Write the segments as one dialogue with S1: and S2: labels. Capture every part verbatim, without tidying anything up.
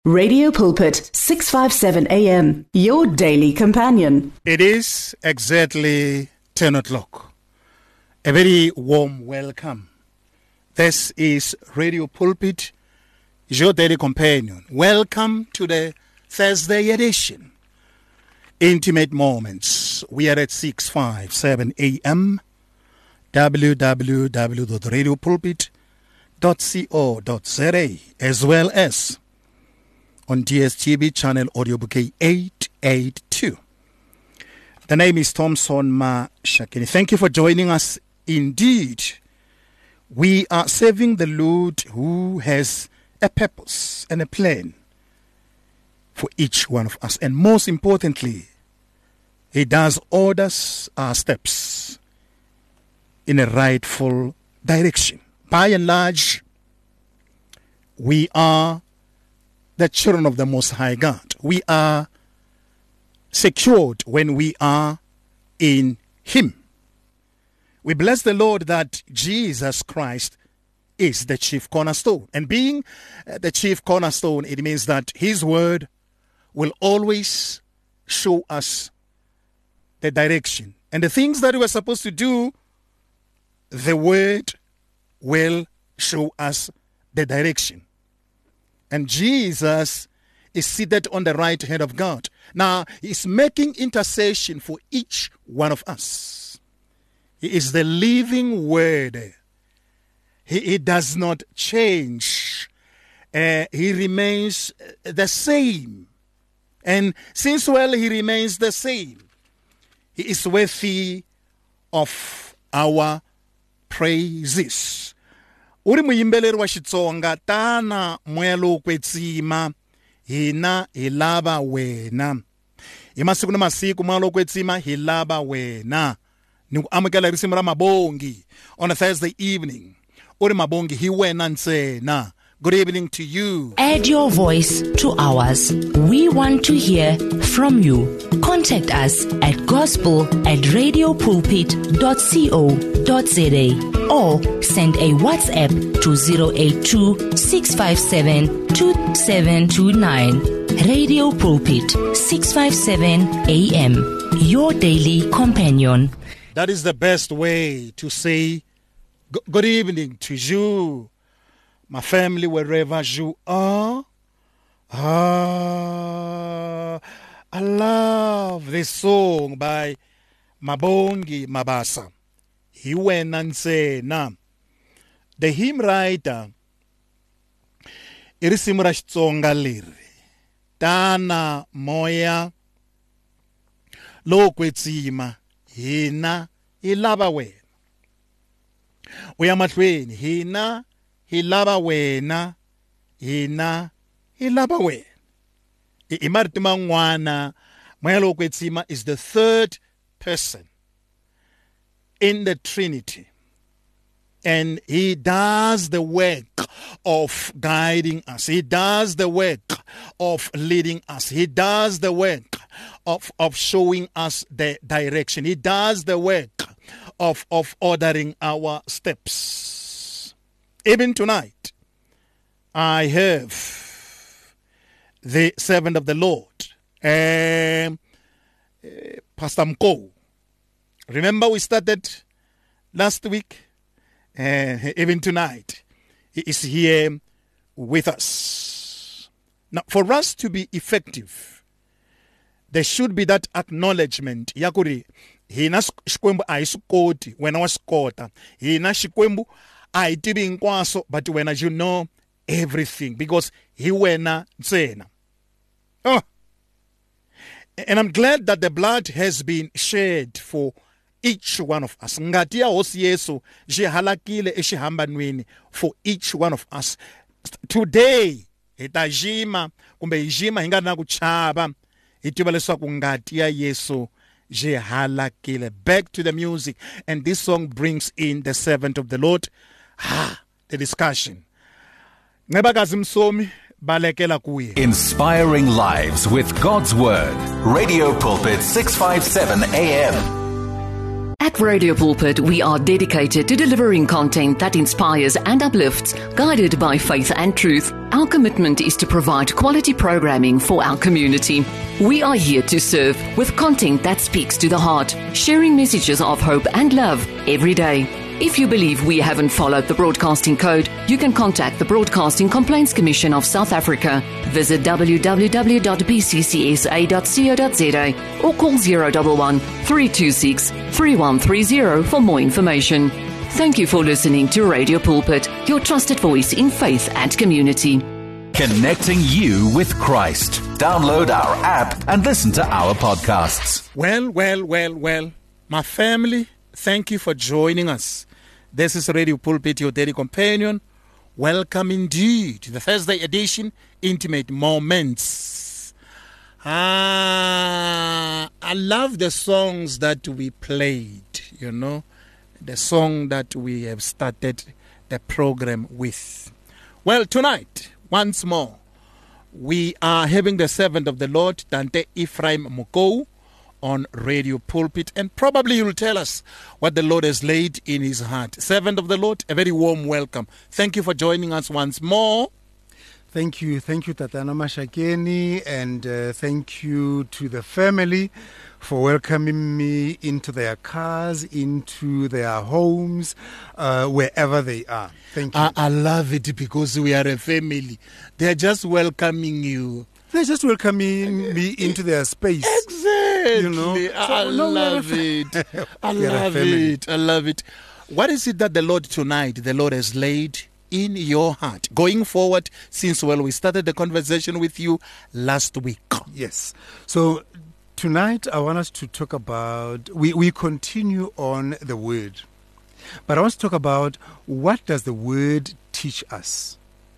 S1: Radio Pulpit, six fifty-seven A M, your daily companion.
S2: It is exactly ten o'clock. A very warm welcome. This is Radio Pulpit, your daily companion. Welcome to the Thursday edition. Intimate Moments. We are at six fifty-seven A M. w w w dot radio pulpit dot co dot z a, as well as on D S T V channel audio bouquet eight eighty-two. The name is Thompson Mashakini. Thank you for joining us. Indeed, we are serving the Lord who has a purpose and a plan for each one of us. And most importantly, He does order our steps in a rightful direction. By and large, we are the children of the Most High God. We are secured when we are in Him. We bless the Lord that Jesus Christ is the chief cornerstone. And being the chief cornerstone, it means that His word will always show us the direction. And the things that we are supposed to do, the word will show us the direction. And Jesus is seated on the right hand of God. Now, He's making intercession for each one of us. He is the living word. He, he does not change. Uh, he remains the same. And since, well, He remains the same, He is worthy of our praises. Uri muyimbeleri wa Xitsonga, tana moya lowu kwetsima hina hi lava wena. Hi masiku na masiku moya lowu kwetsima hi lava wena. Ni ku amukela risimu ra mabongi on a Thursday evening. Uri mabongi hi wena ntsena. Good evening to you.
S3: Add your voice to ours. We want to hear from you. Contact us at gospel at radiopulpit dot co dot z a or send a WhatsApp to zero eight two, six five seven, two seven two nine. Radio Pulpit, six fifty-seven A M, your daily companion.
S2: That is the best way to say good evening to you, my family, wherever you are. Ah, I love this song by Mabongi Mabasa. Hi wena ntsena. The hymn writer, i risimu ra Xitsonga leri. Tana moya lowu kwetsima hina hi lava wena. Uya mahlweni hina hi lava wena, hina hi lava wena. I mariti man'wana, moya lowu kwetsima is the third person in the Trinity. And He does the work of guiding us. He does the work of leading us. He does the work of, of showing us the direction. He does the work of, of ordering our steps. Even tonight, I have the servant of the Lord, um, uh, Pastor Mko. Remember we started last week? Uh, even tonight, he is here with us. Now, for us to be effective, there should be that acknowledgement. Yakuri, hina xikwembu aisukoti wena wasikota. Hina xikwembu aitibi inkwaso, but wena you know everything because Hi wena ntsena. Oh, and I'm glad that the blood has been shed for each one of us. Ngati ya hosi Yesu ji halakile exihambanweni for each one of us. Today, hi ta jima kumbe hi jima hi nga na ku chava. Hi tiva leswaku ngati ya Yesu ji halakile. Back to the music, and this song brings in the servant of the Lord. Ah, the discussion. Nebakazi Msomi balekela kuye.
S4: Inspiring lives with God's Word. Radio Pulpit six fifty-seven A M.
S5: At Radio Pulpit, we are dedicated to delivering content that inspires and uplifts, guided by faith and truth. Our commitment is to provide quality programming for our community. We are here to serve with content that speaks to the heart, sharing messages of hope and love every day. If you believe we haven't followed the broadcasting code, you can contact the Broadcasting Complaints Commission of South Africa. Visit w w w dot b c c s a dot co dot z a or call zero one one, three two six, three one three zero for more information. Thank you for listening to Radio Pulpit, your trusted voice in faith and community.
S4: Connecting you with Christ. Download our app and listen to our podcasts.
S2: Well, well, well, well, my family, thank you for joining us. This is Radio Pulpit, your daily companion. Welcome indeed to the Thursday edition, Intimate Moments. Ah, I love the songs that we played, you know, the song that we have started the program with. Well, tonight, once more, we are having the servant of the Lord, Dante Ephraim Mokou, on Radio Pulpit, and probably you'll tell us what the Lord has laid in his heart. Servant of the Lord, a very warm welcome. Thank you for joining us once more.
S6: Thank you. Thank you, Tatana Mashakeni, and uh, thank you to the family for welcoming me into their cars, into their homes, uh, wherever they are. Thank you.
S2: I, I love it because we are a family. They're just welcoming you.
S6: They're just welcoming me into their space.
S2: Exactly.
S6: You know?
S2: I
S6: So, no,
S2: love
S6: we're
S2: it. I
S6: We're a
S2: love
S6: family.
S2: it. I love it. What is it that the Lord tonight, the Lord has laid in your heart? Going forward, since, well, we started the conversation with you last week.
S6: Yes. So tonight I want us to talk about, we, we continue on the word. But I want to talk about what does the word teach us?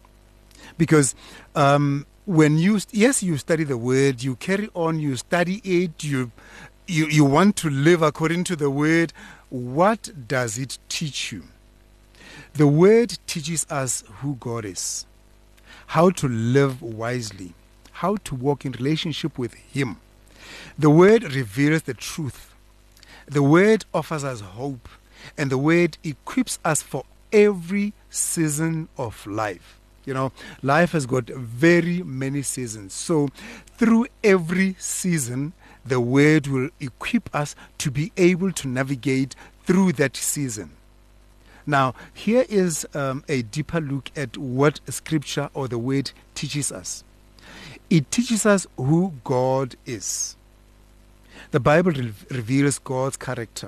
S6: Because um, when you, yes, you study the word, you carry on, you study it, you, you, you want to live according to the word. What does it teach you? The word teaches us who God is, how to live wisely, how to walk in relationship with Him. The word reveals the truth. The word offers us hope, and the word equips us for every season of life. You know, life has got very many seasons. So through every season, the word will equip us to be able to navigate through that season. Now, here is um, a deeper look at what Scripture or the Word teaches us. It teaches us who God is. The Bible re- reveals God's character.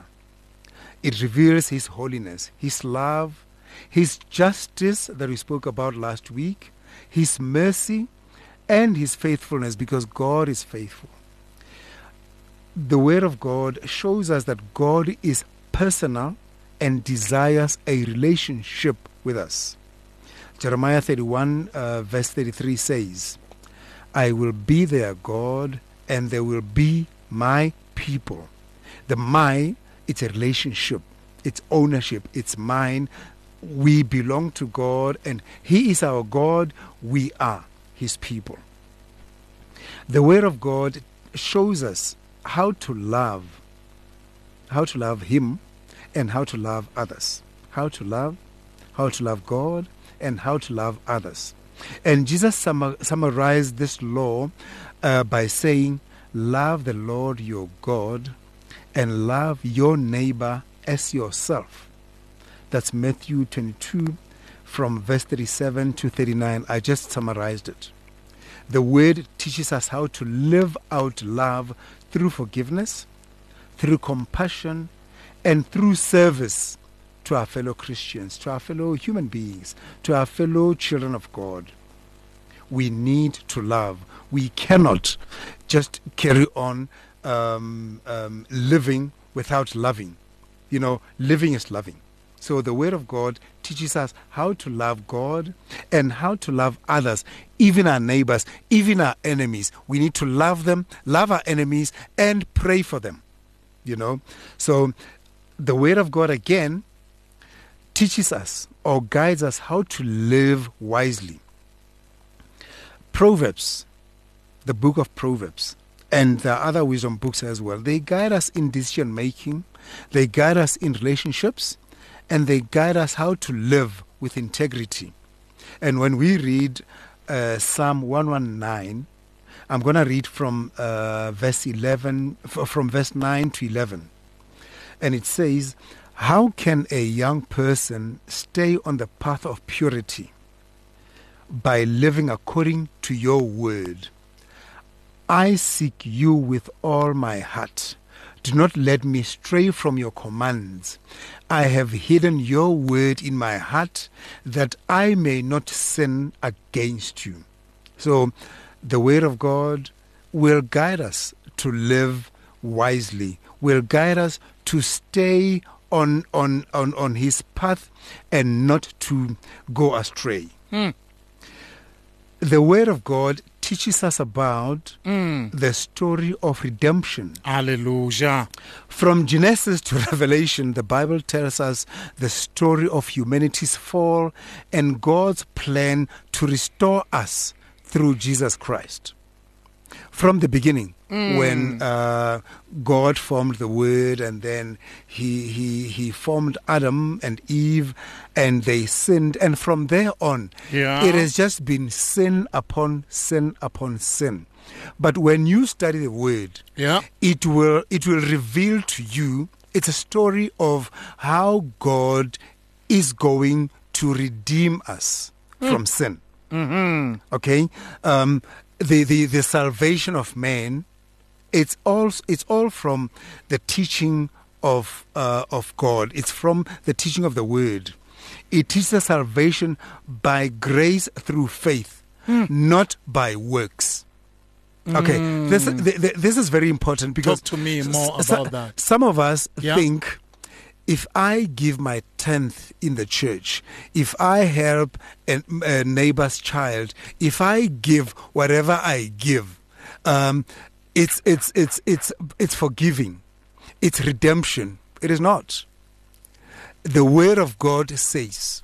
S6: It reveals His holiness, His love, His justice that we spoke about last week, His mercy, and His faithfulness, because God is faithful. The Word of God shows us that God is personal and desires a relationship with us. Jeremiah thirty-one, uh, verse thirty-three says, I will be their God, and they will be my people. The my, it's a relationship, it's ownership, it's mine. We belong to God, and He is our God. We are His people. The Word of God shows us how to love, how to love Him, and how to love others. How to love, how to love God, and how to love others. And Jesus sum- summarized this law uh, by saying, love the Lord your God and love your neighbor as yourself. That's Matthew twenty-two from verse thirty-seven to thirty-nine. I just summarized it. The word teaches us how to live out love through forgiveness, through compassion, and through service to our fellow Christians, to our fellow human beings, to our fellow children of God. We need to love. We cannot just carry on um, um, living without loving. You know, living is loving. So the Word of God teaches us how to love God and how to love others, even our neighbors, even our enemies. We need to love them, love our enemies, and pray for them. You know, so the Word of God again teaches us or guides us how to live wisely. Proverbs, the book of Proverbs, and there are other wisdom books as well. They guide us in decision making, they guide us in relationships, and they guide us how to live with integrity. And when we read uh, Psalm one nineteen, I'm going to read from uh, verse eleven, f- from verse nine to eleven. And it says, "How can a young person stay on the path of purity? By living according to your word. I seek you with all my heart. Do not let me stray from your commands. I have hidden your word in my heart that I may not sin against you." So the word of God will guide us to live wisely, will guide us to stay on on, on, on his path and not to go astray.
S2: Mm.
S6: The word of God teaches us about
S2: Mm.
S6: the story of redemption.
S2: Hallelujah.
S6: From Genesis to Revelation, the Bible tells us the story of humanity's fall and God's plan to restore us through Jesus Christ. From the beginning, mm. when uh, God formed the Word, and then he, he he formed Adam and Eve, and they sinned, and from there on,
S2: yeah.
S6: it has just been sin upon sin upon sin. But when you study the Word,
S2: yeah.
S6: it will it will reveal to you, it's a story of how God is going to redeem us mm. from sin.
S2: Mm-hmm.
S6: Okay, um, the, the the salvation of man, it's all it's all from the teaching of uh, of God. It's from the teaching of the Word. It teaches salvation by grace through faith, mm. not by works. Okay, mm. this th- th- this is very important because
S2: talk to me more
S6: s-
S2: about
S6: s-
S2: that.
S6: Some of us
S2: yeah.
S6: think, if I give my tenth in the church, if I help a, a neighbor's child, if I give whatever I give, um, it's it's it's it's it's forgiving, it's redemption. It is not. The Word of God says,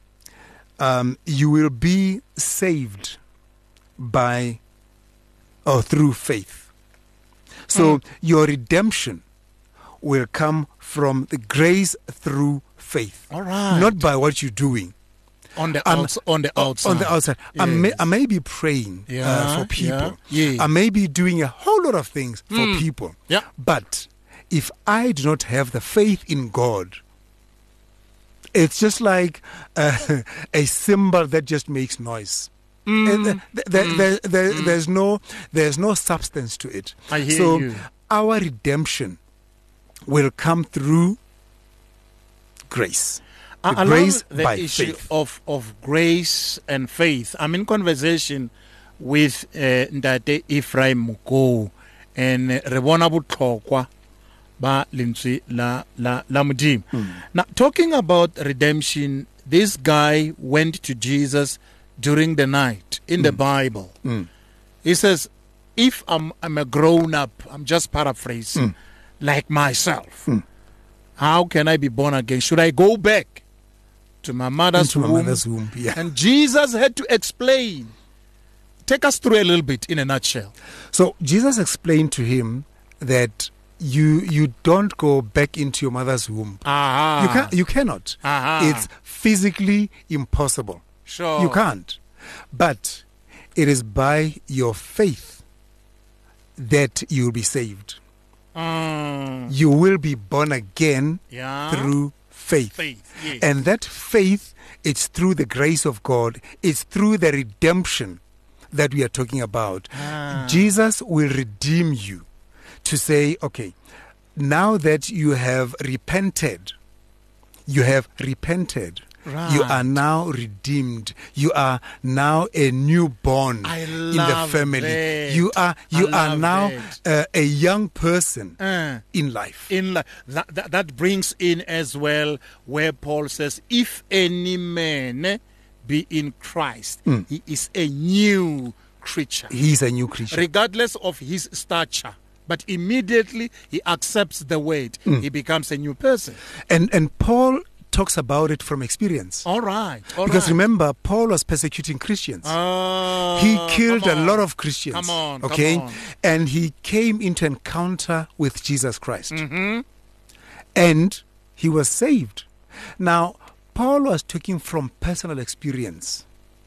S6: um, you will be saved by or through faith. So mm. your redemption will come from the grace through faith.
S2: All right.
S6: Not by what you're doing.
S2: On the,
S6: Um,
S2: outs- on the outside.
S6: On the outside.
S2: Yes.
S6: I, may, I may be praying
S2: Yeah,
S6: uh, for people.
S2: yeah, yeah.
S6: I may be doing a whole lot of things for
S2: Mm.
S6: people.
S2: Yeah.
S6: But if I do not have the faith in God, it's just like uh, a cymbal that just makes noise.
S2: Mm.
S6: And th- th- th-
S2: Mm.
S6: there- there-
S2: Mm.
S6: There's no there's no substance to it.
S2: I hear
S6: so
S2: you.
S6: our redemption will come through grace. The
S2: I, I
S6: grace
S2: love the
S6: by
S2: issue
S6: faith.
S2: of of grace and faith. I'm in conversation with uh, Ndate Ephraim Muko, and uh, re bona botlhokwa ba lentswe la la la Modimo.
S6: Mm.
S2: Now, talking about redemption, this guy went to Jesus during the night in mm. the Bible.
S6: Mm.
S2: He says, if I'm I'm a grown up, I'm just paraphrasing,
S6: Mm.
S2: like myself,
S6: Mm.
S2: how can I be born again? Should I go back to my mother's
S6: Into my
S2: womb?
S6: mother's womb, yeah.
S2: And Jesus had to explain. Take us through a little bit in a nutshell.
S6: So Jesus explained to him that you you don't go back into your mother's womb.
S2: Ah,
S6: You can you cannot.
S2: Ah.
S6: It's physically impossible.
S2: Sure.
S6: You can't. But it is by your faith that you will be saved.
S2: Mm.
S6: You will be born again
S2: Yeah.
S6: through faith.
S2: Faith, yes.
S6: And that faith, it's through the grace of God. It's through the redemption that we are talking about.
S2: Ah.
S6: Jesus will redeem you to say, okay, now that you have repented, you have repented.
S2: Right.
S6: You are now redeemed. You are now a newborn
S2: I
S6: in the
S2: love
S6: family.
S2: that.
S6: You are you
S2: I
S6: are
S2: love
S6: now
S2: that.
S6: uh, a young person
S2: Uh.
S6: in life.
S2: In li- that, that that brings in as well where Paul says, if any man be in Christ,
S6: Mm.
S2: he is a new creature,
S6: He is a new creature.
S2: regardless of his stature. But immediately he accepts the word,
S6: Mm.
S2: he becomes a new person.
S6: And and Paul talks about it from experience.
S2: All right. All
S6: because
S2: right.
S6: remember, Paul was persecuting Christians.
S2: Uh,
S6: he killed a
S2: come
S6: lot
S2: on.
S6: of Christians.
S2: Come on.
S6: Okay?
S2: Come on.
S6: And he came into encounter with Jesus Christ.
S2: Mm-hmm.
S6: And he was saved. Now, Paul was talking from personal experience.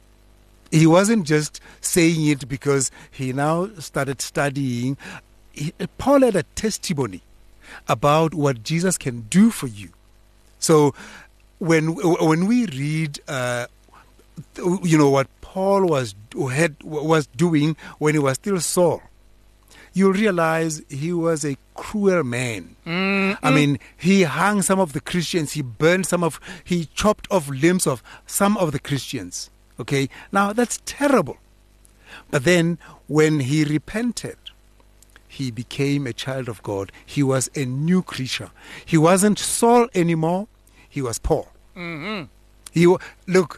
S6: He wasn't just saying it because he now started studying. He, Paul had a testimony about what Jesus can do for you. So when when we read, uh, you know, what Paul was had was doing when he was still Saul, you'll realize he was a cruel man. Mm-hmm. I mean, he hung some of the Christians, he burned some of, he chopped off limbs of some of the Christians. Okay, now that's terrible. But then when he repented, he became a child of God. He was a new creature. He wasn't Saul anymore. He was Paul.
S2: Mm-hmm.
S6: He look,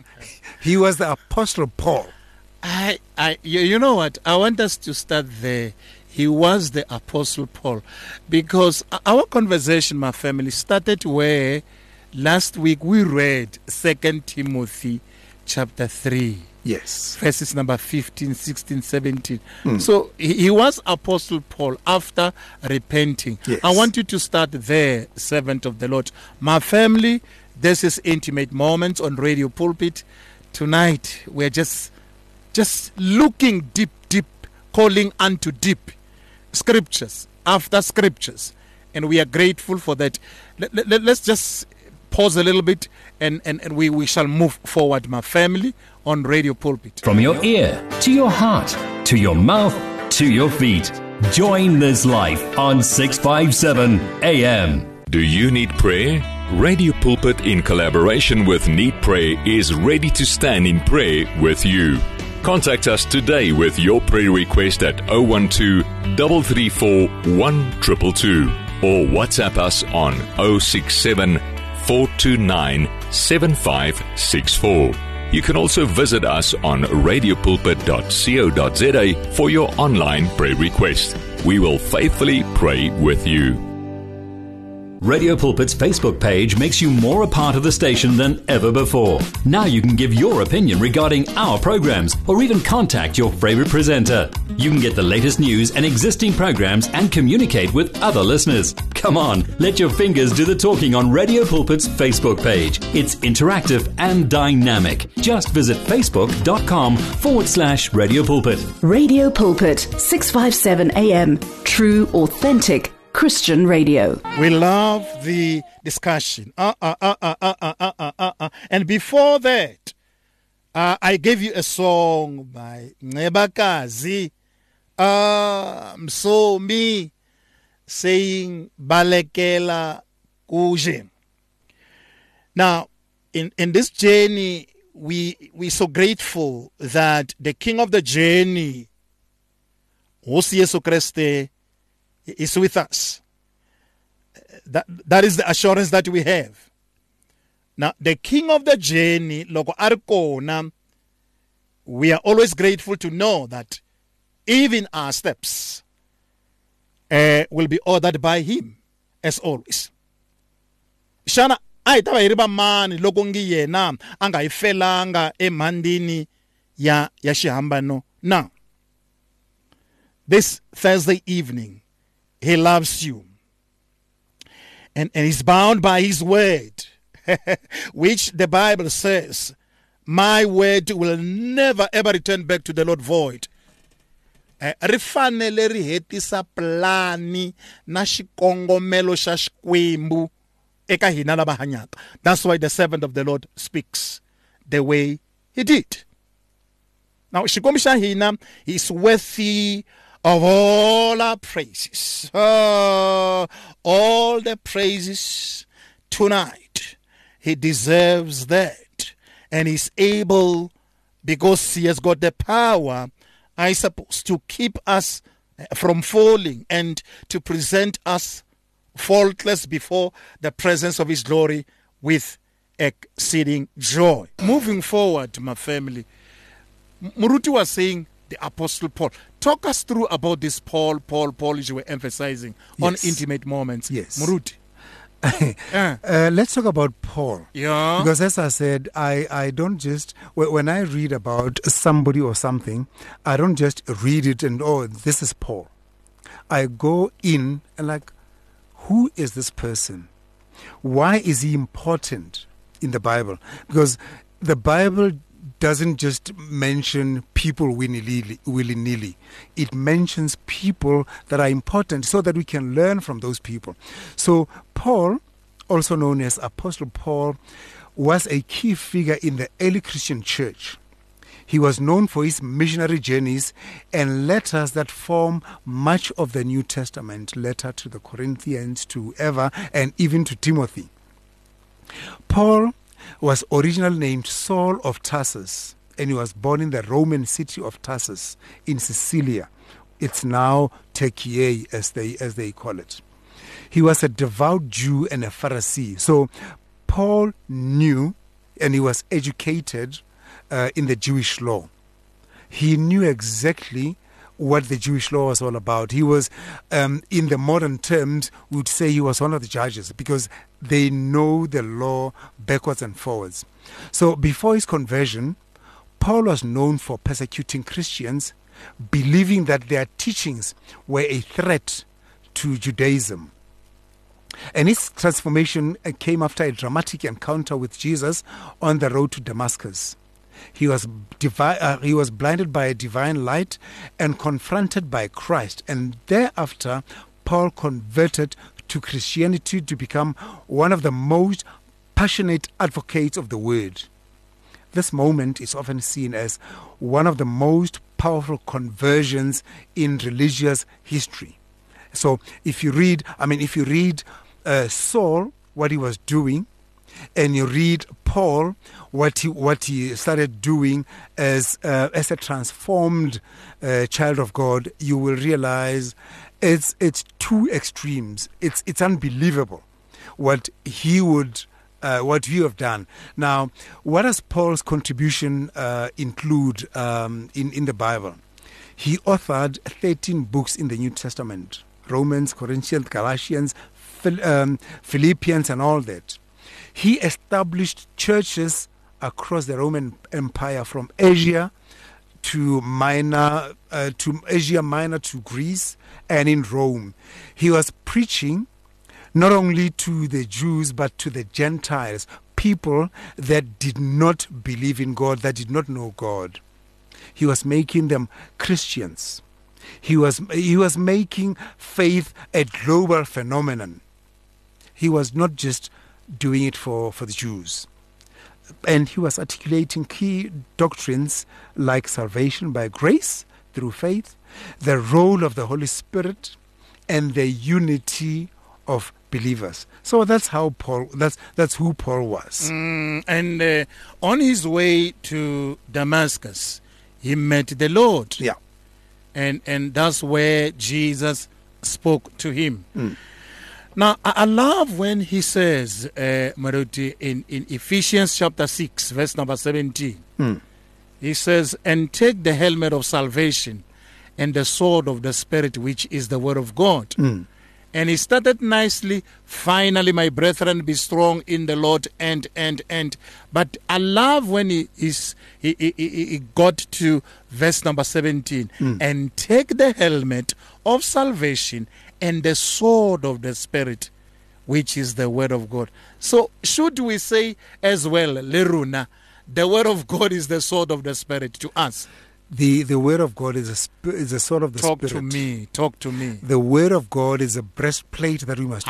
S6: he was the Apostle Paul.
S2: I, I, you, you know what? I want us to start there. He was the Apostle Paul, because our conversation, my family, started where last week we read Second Timothy chapter three.
S6: Yes.
S2: Verses number fifteen, sixteen, seventeen.
S6: Mm.
S2: So he, he was Apostle Paul after repenting.
S6: Yes.
S2: I want you to start there, servant of the Lord. My family, this is Intimate Moments on Radio Pulpit. Tonight, we're just, just looking deep, deep, calling unto deep. Scriptures after scriptures. And we are grateful for that. Let, let, let's just pause a little bit and, and, and we, we shall move forward, my family, on Radio Pulpit.
S7: From your ear to your heart, to your mouth, to your feet. Join this life on six fifty-seven A M.
S8: Do you need prayer? Radio Pulpit, in collaboration with Need Prayer, is ready to stand in prayer with you. Contact us today with your prayer request at zero one two, three three four, one two two two or WhatsApp us on zero six seven, four two nine, seven five six four. You can also visit us on radio pulpit dot co dot za for your online prayer request. We will faithfully pray with you.
S7: Radio Pulpit's Facebook page makes you more a part of the station than ever before. Now you can give your opinion regarding our programs or even contact your favorite presenter. You can get the latest news and existing programs and communicate with other listeners. Come on, let your fingers do the talking on Radio Pulpit's Facebook page. It's interactive and dynamic. Just visit facebook.com forward slash Radio Pulpit.
S1: Radio Pulpit, six fifty-seven A M. True, authentic Christian radio.
S2: We love the discussion. Uh, uh, uh, uh, uh, uh, uh, uh, uh, uh. And before that, uh, I gave you a song by Nebakazi, uh, Msomi, saying Balekela Kuje. Now, in, in this journey, we we're so grateful that the king of the journey, Hosi Yesu Kriste, is with us. That, that is the assurance that we have. Now, the king of the journey, Loko Arkona, we are always grateful to know that even our steps uh, will be ordered by him, as always. Shana, ay taba iriba mani loko ngiyena anga ifelanga emandini ya ya shihambano. Now, this Thursday evening, he loves you. And, and he's bound by his word, which the Bible says, my word will never ever return back to the Lord void. Rifanele rihetisa plani na xikongomelo xa xikwembu eka hina lava hanyaka. That's why the servant of the Lord speaks the way he did. Now, xikwembu xa hina is worthy of all our praises, uh, all the praises tonight. He deserves that. And he's able, because he has got the power, I suppose, to keep us from falling and to present us faultless before the presence of his glory with exceeding joy. Moving forward, my family, Muruti was saying, the Apostle Paul. Talk us through about this Paul, Paul, Paul, as you were emphasizing, yes, on Intimate Moments.
S6: Yes.
S2: Muruti. uh.
S6: uh, let's talk about Paul.
S2: Yeah.
S6: Because as I said, I, I don't just, when I read about somebody or something, I don't just read it and, oh, this is Paul. I go in and like, who is this person? Why is he important in the Bible? Because the Bible doesn't just mention people willy-nilly, willy-nilly. It mentions people that are important so that we can learn from those people. So Paul, also known as Apostle Paul, was a key figure in the early Christian church. He was known for his missionary journeys and letters that form much of the New Testament, letter to the Corinthians, to Eva, and even to Timothy. Paul was originally named Saul of Tarsus, and he was born in the Roman city of Tarsus in Sicilia. It's now Turkey, as they as they call it. He was a devout Jew and a Pharisee. So Paul knew, and he was educated uh, in the Jewish law. He knew exactly what the Jewish law was all about. He was, um, in the modern terms, we would say he was one of the judges because they know the law backwards and forwards. So before his conversion, Paul was known for persecuting Christians, believing that their teachings were a threat to Judaism. And his transformation came after a dramatic encounter with Jesus on the road to Damascus. He was divi- uh, he was blinded by a divine light and confronted by Christ. And thereafter, Paul converted to Christianity to become one of the most passionate advocates of the word. This moment is often seen as one of the most powerful conversions in religious history. So if you read, I mean, if you read uh, Saul, what he was doing, and you read Paul, what he what he started doing as uh, as a transformed uh, child of God, you will realize it's it's two extremes. It's it's unbelievable what he would uh, what you have done. Now, what does Paul's contribution uh, include um, in in the Bible? He authored thirteen books in the New Testament: Romans, Corinthians, Galatians, Phil, um, Philippians, and all that. He established churches across the Roman Empire, from Asia to Minor, uh, to Asia Minor to Greece, and in Rome. He was preaching not only to the Jews but to the Gentiles, people that did not believe in God, that did not know God. He was making them Christians. He was he was making faith a global phenomenon. He was not just doing it for, for the Jews. And he was articulating key doctrines like salvation by grace through faith, the role of the Holy Spirit, and the unity of believers. So that's how Paul. That's that's who Paul was.
S2: Mm, and uh, on his way to Damascus, he met the Lord.
S6: Yeah,
S2: and and that's where Jesus spoke to him.
S6: Mm.
S2: Now, I love when he says, uh, Maruti, in, in Ephesians chapter six, verse number seventeen,
S6: mm.
S2: he says, and take the helmet of salvation and the sword of the Spirit, which is the word of God.
S6: Mm.
S2: And he started nicely, finally, my brethren, be strong in the Lord, and, and, and. But I love when he, is, he, he, he got to verse number seventeen,
S6: mm.
S2: and take the helmet of salvation and the sword of the Spirit, which is the word of God. So should we say as well, Leruna, the word of God is the sword of the Spirit to us?
S6: The the word of God is a sp- is a sword of the
S2: talk
S6: Spirit.
S2: Talk to me. Talk to me.
S6: The word of God is a breastplate that we must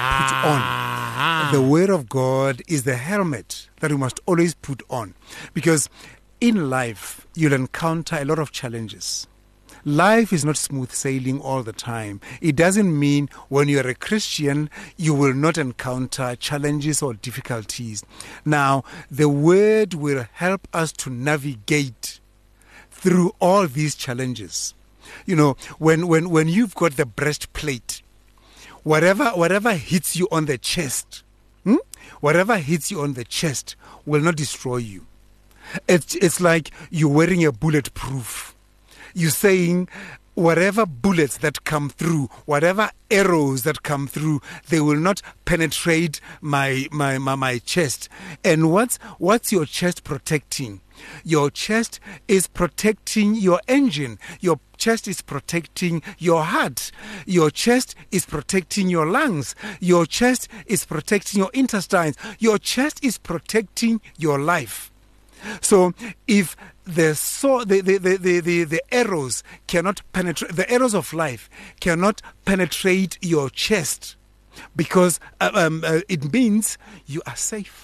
S2: ah.
S6: put on. The word of God is the helmet that we must always put on. Because in life, you'll encounter a lot of challenges. Life is not smooth sailing all the time. It doesn't mean when you're a Christian, you will not encounter challenges or difficulties. Now, the word will help us to navigate through all these challenges. You know, when, when, when you've got the breastplate, whatever, whatever hits you on the chest, hmm? whatever hits you on the chest will not destroy you. It's, it's like you're wearing a bulletproof. You're saying, whatever bullets that come through, whatever arrows that come through, they will not penetrate my my my, my chest. And what's what's your chest protecting? Your chest is protecting your engine. Your chest is protecting your heart. Your chest is protecting your lungs. Your chest is protecting your intestines. Your chest is protecting your life. So if the so the the, the, the, the the arrows cannot penetrate, the arrows of life cannot penetrate your chest, because uh, um, uh, it means you are safe.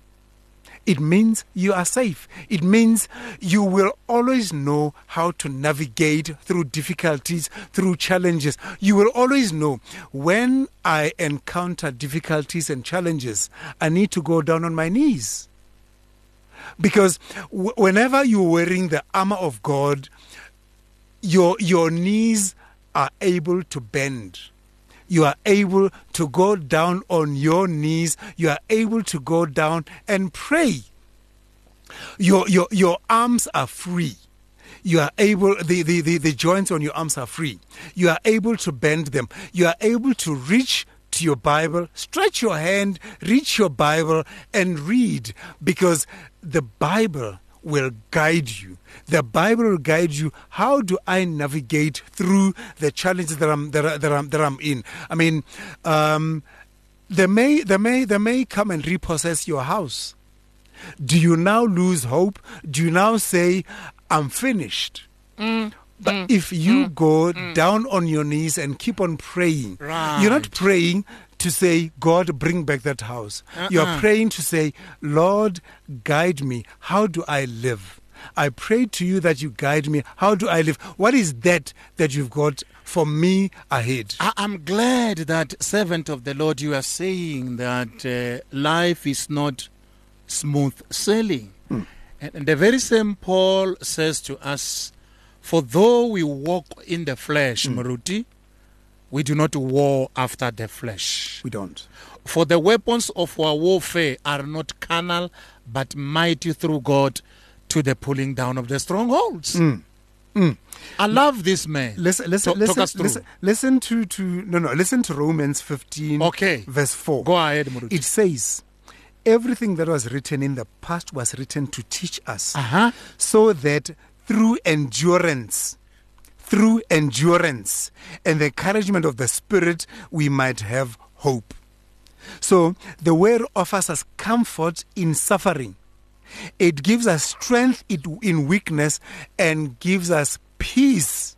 S6: It means you are safe. It means you will always know how to navigate through difficulties, through challenges. You will always know, when I encounter difficulties and challenges, I need to go down on my knees. Because w- whenever you're wearing the armor of God, your your knees are able to bend. You are able to go down on your knees. You are able to go down and pray. Your your your arms are free. You are able, the, the, the, the joints on your arms are free. You are able to bend them. You are able to reach to your Bible, stretch your hand, reach your Bible and read, because the Bible will guide you. The Bible will guide you. How do I navigate through the challenges that I'm that, I, that I'm that I'm in? I mean, um, they may they may they may come and repossess your house. Do you now lose hope? Do you now say, I'm finished? Mm, but mm, if you mm, go mm. down on your knees and keep on praying, right. You're not praying to say, God, bring back that house. Uh-uh. You're praying to say, Lord, guide me. How do I live? I pray to you that you guide me. How do I live? What is that that you've got for me ahead?
S2: I- I'm glad that, servant of the Lord, you are saying that uh, life is not smooth sailing. Mm. And, and the very same Paul says to us, for though we walk in the flesh, mm. Maruti, we do not war after the flesh.
S6: We don't.
S2: For the weapons of our warfare are not carnal, but mighty through God to the pulling down of the strongholds. Mm. Mm. I love this man.
S6: Listen, listen,
S2: T-
S6: listen, listen, listen to, to no, no. Listen to Romans fifteen,
S2: okay.
S6: verse four.
S2: Go ahead, Maruti.
S6: It says, everything that was written in the past was written to teach us,
S2: uh-huh.
S6: so that through endurance, through endurance and the encouragement of the Spirit, we might have hope. So the word offers us comfort in suffering. It gives us strength in weakness and gives us peace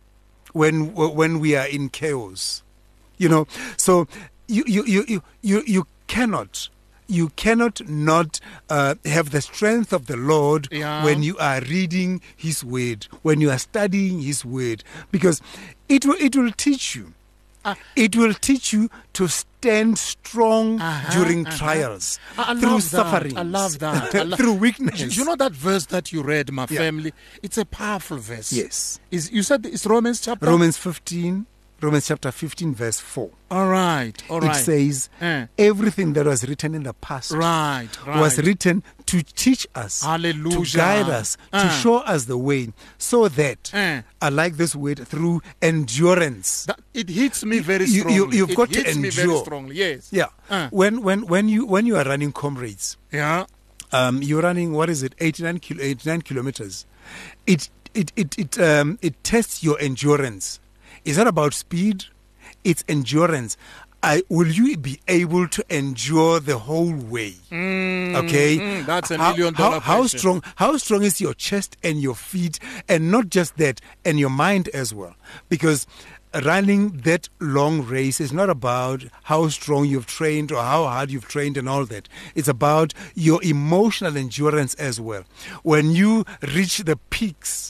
S6: when when we are in chaos. You know, so you you you you you, you cannot You cannot not uh, have the strength of the Lord yeah. when you are reading His Word, when you are studying His Word, because it will it will teach you. Uh, it will teach you to stand strong uh-huh, during
S2: uh-huh.
S6: trials,
S2: I, I
S6: through
S2: love
S6: suffering.
S2: I love that. I lo-
S6: through weakness.
S2: You, you know that verse that you read, my
S6: yeah.
S2: family? It's a powerful verse.
S6: Yes.
S2: Is you said it's Romans chapter?
S6: Romans fifteen. Romans chapter fifteen, verse four.
S2: All right, all right.
S6: It says, uh. everything that was written in the past
S2: right, right.
S6: was written to teach us,
S2: Hallelujah.
S6: to guide us, uh. to show us the way, so that, uh. I like this word, through endurance.
S2: That, it hits me very strongly.
S6: You, you, you've
S2: it
S6: got
S2: hits
S6: to endure.
S2: Me very strongly, yes.
S6: Yeah. Uh. When, when, when, you, when you are running comrades,
S2: yeah.
S6: um, you're running, what is it, eighty-nine, kil- eighty-nine kilometers. It, it, it, it, um, it tests your endurance. It's not about speed, it's endurance. I, will you be able to endure the whole way?
S2: Mm,
S6: okay,
S2: mm, that's a
S6: how,
S2: million dollar
S6: how, how
S2: question.
S6: strong? How strong is your chest and your feet, and not just that, and your mind as well? Because running that long race is not about how strong you've trained or how hard you've trained and all that. It's about your emotional endurance as well. When you reach the peaks,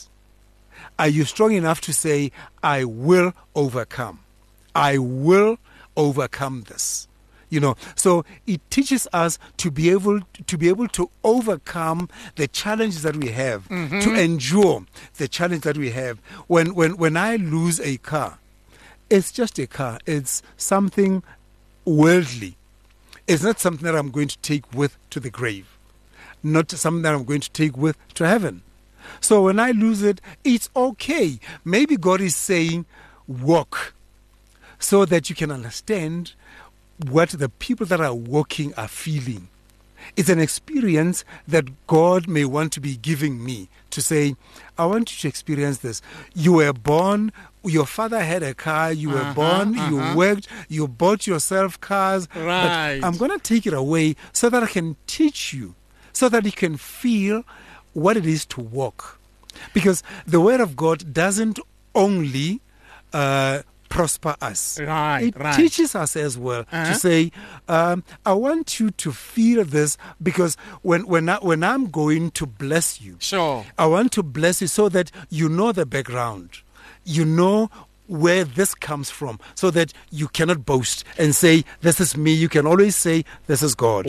S6: are you strong enough to say, I will overcome? I will overcome this. You know, so it teaches us to be able to be able to overcome the challenges that we have, mm-hmm. to endure the challenge that we have. When when when I lose a car, it's just a car. It's something worldly. It's not something that I'm going to take with to the grave. Not something that I'm going to take with to heaven. So when I lose it, it's okay. Maybe God is saying, walk, so that you can understand what the people that are walking are feeling. It's an experience that God may want to be giving me to say, I want you to experience this. You were born, your father had a car, you were
S2: uh-huh,
S6: born,
S2: uh-huh.
S6: you worked, you bought yourself cars.
S2: Right.
S6: But I'm going to take it away so that I can teach you, so that you can feel what it is to walk. Because the Word of God doesn't only uh, prosper us.
S2: Right,
S6: it
S2: right.
S6: teaches us as well
S2: Uh-huh.
S6: to say, um, I want you to feel this, because when when, I, when I'm going to bless you,
S2: Sure.
S6: I want to bless you so that you know the background. You know where this comes from, so that you cannot boast and say, this is me. You can always say, this is God.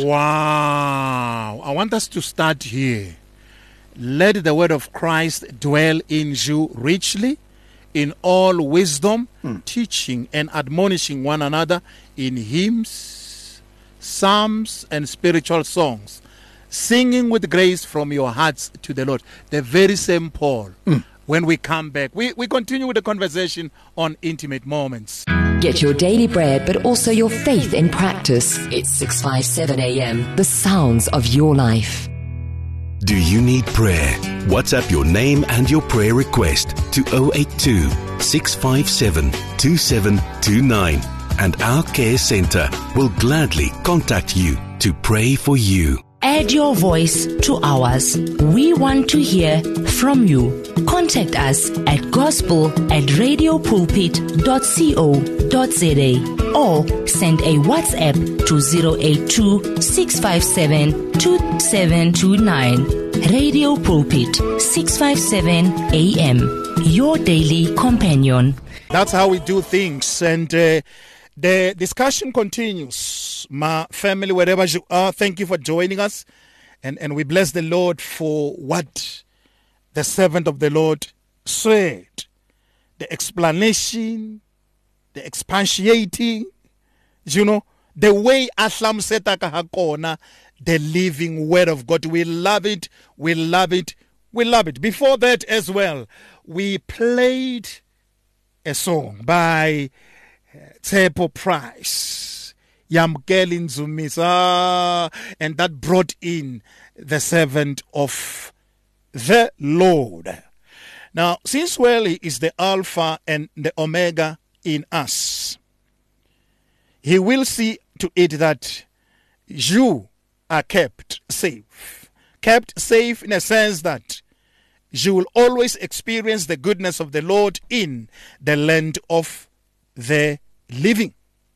S2: Wow. I want us to start here. Let the word of Christ dwell in you richly, in all wisdom, mm. teaching and admonishing one another in hymns, psalms, and spiritual songs, singing with grace from your hearts to the Lord. The very same Paul. Mm. When we come back, we, we continue with the conversation on intimate moments.
S9: Get your daily bread, but also your faith in practice. It's six fifty-seven A M, the sounds of your life.
S10: Do you need prayer? WhatsApp your name and your prayer request to zero eight two, six five seven, two seven two nine, and our care center will gladly contact you to pray for you.
S3: Add your voice to ours. We want to hear from you. Contact us at gospel at radiopulpit dot co dot za or send a WhatsApp to zero eight two, six five seven, two seven two nine. Radio Pulpit, six fifty-seven A M, your daily companion.
S2: That's how we do things, and uh, the discussion continues. My family, wherever you are, thank you for joining us, and, and we bless the Lord for what the servant of the Lord said. The explanation, the expatiating, you know, the way Aslam Setaka Hakona, the living word of God. We love it, we love it, we love it. Before that as well, we played a song by Tsepo Price, Yamkelin Zumisa, and that brought in the servant of the Lord. Now, since well he is the Alpha and the Omega in us, he will see to it that you are kept safe. Kept safe in a sense that you will always experience the goodness of the Lord in the land of the living.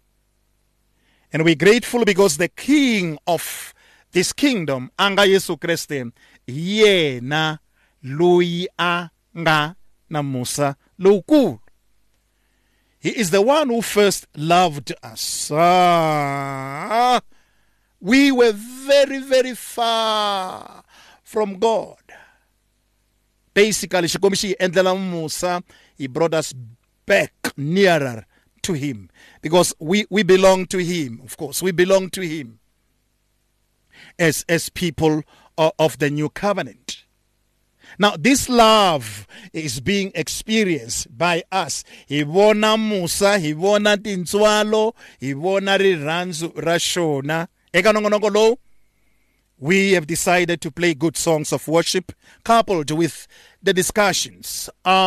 S2: And we're grateful because the King of this kingdom, anga Yesu Kriste, yena lui anga namusa loku. He is the one who first loved us. Ah, we were very, very far from God. Basically, he brought us back nearer to him. Because we, we belong to him, of course. We belong to him as, as people of the new covenant. Now, this love is being experienced by us. Hivona Musa, hivona Tintswalo, hivona Riranzu Rashona. Ekanongonongolo. We have decided to play good songs of worship coupled with the discussions.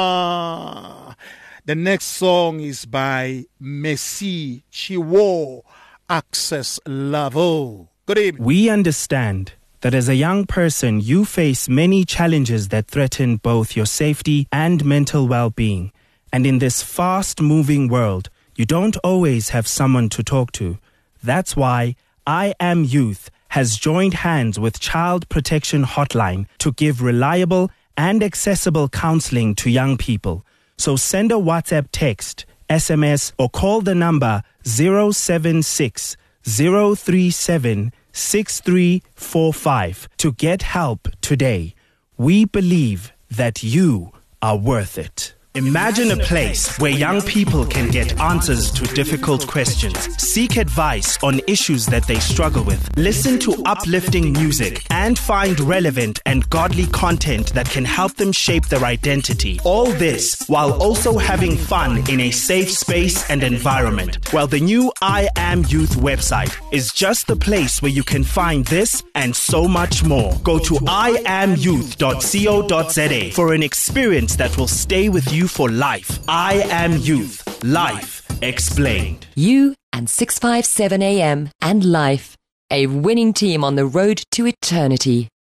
S2: Ah, the next song is by Messi Chiwo, Access Lavo. Good evening.
S11: We understand that as a young person, you face many challenges that threaten both your safety and mental well-being. And in this fast-moving world, you don't always have someone to talk to. That's why I Am Youth has joined hands with Child Protection Hotline to give reliable and accessible counseling to young people. So send a WhatsApp text, S M S, or call the number zero seven six, zero three seven, six three four five to get help today. We believe that you are worth it. Imagine a place where young people can get answers to difficult questions, seek advice on issues that they struggle with, listen to uplifting music, and find relevant and godly content that can help them shape their identity. All this while also having fun in a safe space and environment. Well, the new I Am Youth website is just the place where you can find this and so much more. Go to i am youth dot co dot za for an experience that will stay with you for life. I Am Youth. Life explained.
S9: You and six five seven A M and Life, a winning team on the road to eternity.